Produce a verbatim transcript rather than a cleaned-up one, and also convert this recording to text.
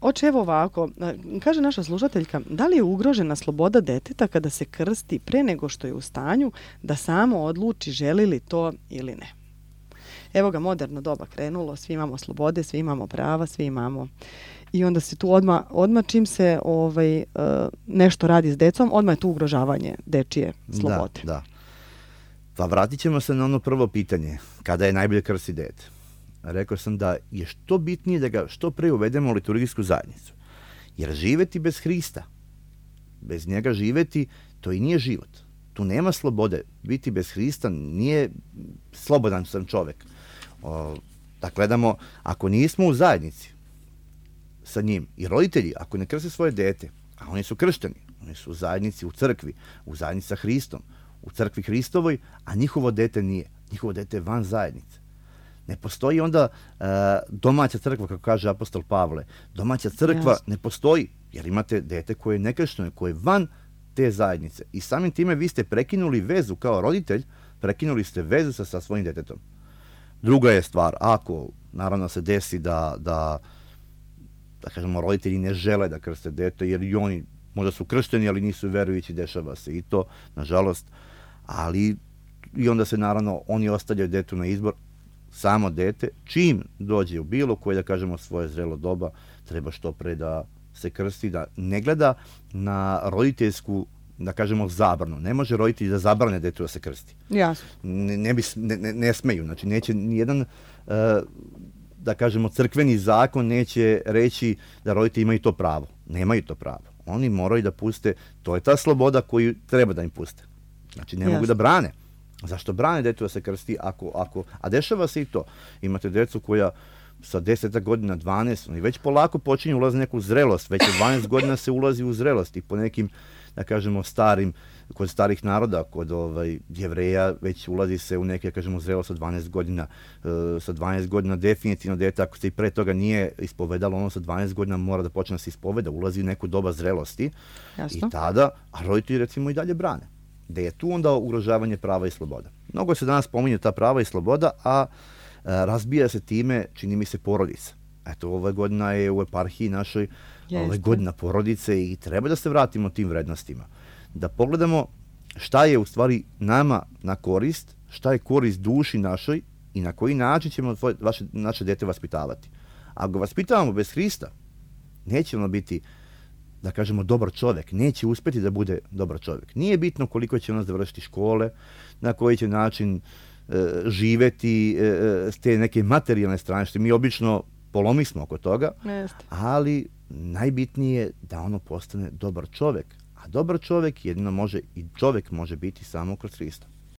Oče, evo ovako, kaže naša slušateljka, da li je ugrožena sloboda deteta kada se krsti pre nego što je u stanju da samo odluči želi li to ili ne? Evo ga, moderno doba krenulo, svi imamo slobode, svi imamo prava, svi imamo... I onda se tu odmah, odmah čim se ovaj, uh, nešto radi s decom, odmah je tu ugrožavanje dečije slobode. Da, da. Pa vratit ćemo se na ono prvo pitanje, kada je najbolje krstiti dete. Rekao sam da je što bitnije da ga što pre uvedemo u liturgijsku zajednicu. Jer živeti bez Hrista, bez njega živeti, to i nije život. Tu nema slobode. Biti bez Hrista nije slobodan sam čovjek. O, da gledamo, ako nismo u zajednici sa njim i roditelji, ako ne krste svoje dete, a oni su kršteni, oni su u zajednici, u crkvi, u zajednici sa Hristom, u crkvi Hristovoj, a njihovo dete nije. Njihovo dete je van zajednice. Ne postoji onda uh, domaća crkva, kako kaže apostol Pavle. Domaća crkva yes. ne postoji, jer imate dete koje je nekršteno, koje je van te zajednice. I samim time vi ste prekinuli vezu kao roditelj, prekinuli ste vezu sa, sa svojim detetom. Druga je stvar, ako naravno se desi da, da, da kažemo, roditelji ne žele da krste dete, jer i oni možda su kršteni, ali nisu verujući, dešava se i to, nažalost. Ali i onda se naravno oni ostavljaju detu na izbor, samo dete, čim dođe u bilo koje, da kažemo, svoje zrelo doba, treba što pre da se krsti, da ne gleda na roditeljsku, da kažemo, zabranu. Ne može roditelji da zabrane detu da se krsti. Jasno. Ne, ne, bi, ne, ne smeju. Znači, neće nijedan, uh, da kažemo, crkveni zakon neće reći da roditelji imaju to pravo. Nemaju to pravo. Oni moraju da puste, to je ta sloboda koju treba da im puste. Znači, ne Jasno. mogu da brane. Zašto brane detu da se krsti? Ako, ako, a dešava se i to. Imate decu koja sa deset godina, dvanaest, oni već polako počinju ulazi neku zrelost. Već od dvanaest godina se ulazi u zrelost i po nekim, da kažemo, starim, kod starih naroda, kod ovaj, Jevreja, već ulazi se u neke, da kažemo, zrelost od dvanaest godina. E, sa dvanaest godina definitivno dete, ako se i pre toga nije ispovedalo, ono sa dvanaest godina mora da počne da se ispoveda, ulazi u neku doba zrelosti. Jasno. I tada, a roditelji recimo i dalje brane. Da je tu onda ugrožavanje prava i sloboda. Mnogo se danas pominje ta prava i sloboda, a, a razbija se time, čini mi se, porodica. Eto, ova godina je u eparhiji našoj ova godina porodice i treba da se vratimo tim vrednostima. Da pogledamo šta je u stvari nama na korist, šta je korist duši našoj i na koji način ćemo tvoje, vaše, naše dete vaspitavati. Ako ga vaspitavamo bez Hrista, neće ono biti, da kažemo, dobar čovjek, neće uspjeti da bude dobar čovjek. Nije bitno koliko će ono završiti škole, na koji će način e, živeti e, s te neke materijalne strane, što mi obično polomismo oko toga, Jeste. ali najbitnije je da ono postane dobar čovjek. A dobar čovjek jedino može, i čovjek može biti samo kroz Hrista.